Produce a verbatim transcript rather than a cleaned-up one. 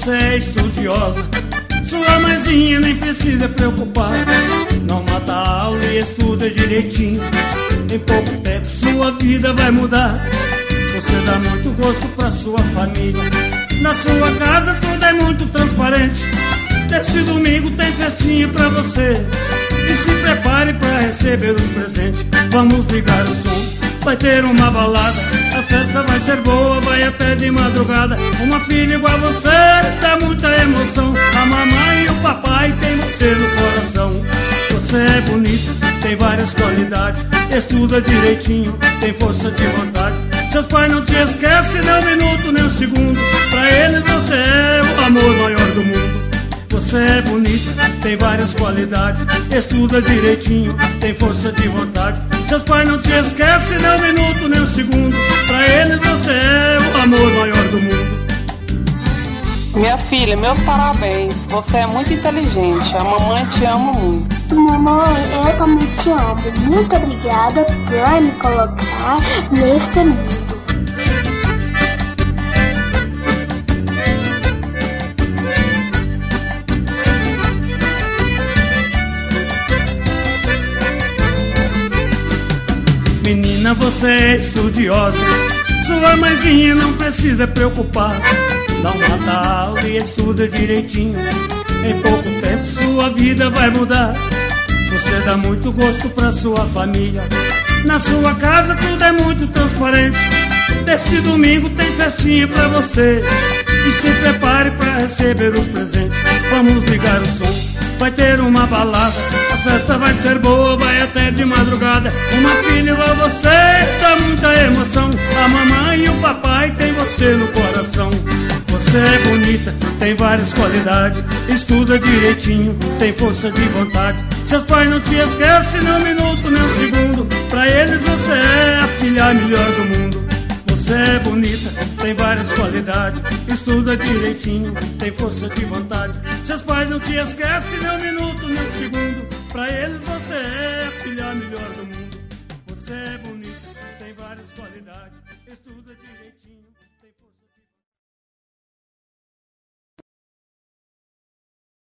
você é estudiosa, sua mãezinha nem precisa preocupar. Não mata a aula e estuda direitinho, em pouco tempo sua vida vai mudar. Você dá muito gosto pra sua família, na sua casa tudo é muito transparente. Neste domingo tem festinha pra você, e se prepare pra receber os presentes. Vamos ligar o som, vai ter uma balada, a festa vai ser boa, vai até de madrugada. Uma filha igual a você dá muita emoção, a mamãe e o papai tem você no coração. Você é bonita, tem várias qualidades, estuda direitinho, tem força de vontade. Seus pais não te esquecem nem um minuto, nem um segundo, pra eles você é o amor maior do mundo. Você é bonita, tem várias qualidades, estuda direitinho, tem força de vontade. Seus pais não te esquecem nem um minuto, nem um segundo, pra eles você é o amor maior do mundo. Minha filha, meus parabéns, você é muito inteligente, a mamãe te ama muito. Mamãe, eu também te amo. Muito obrigada por me colocar neste mundo. Menina, você é estudiosa, sua mãezinha não precisa preocupar. Dá uma aula e estuda direitinho, em pouco tempo sua vida vai mudar. Você dá muito gosto pra sua família, na sua casa tudo é muito transparente. Neste domingo tem festinha pra você, e se prepare pra receber os presentes. Vamos ligar o som, vai ter uma balada, a festa vai ser boa, vai até de madrugada. Uma filha igual você dá muita emoção, a mamãe e o papai tem você no coração. Você é bonita, tem várias qualidades, estuda direitinho, tem força de vontade. Seus pais não te esquecem nem um minuto, nem um segundo, pra eles você é a filha melhor do mundo. Você é bonita, tem várias qualidades, estuda direitinho, tem força de vontade. Seus pais não te esquecem nem um minuto, nem um segundo, pra eles você é a filha melhor do mundo. Você é bonita, tem várias qualidades, estuda direitinho.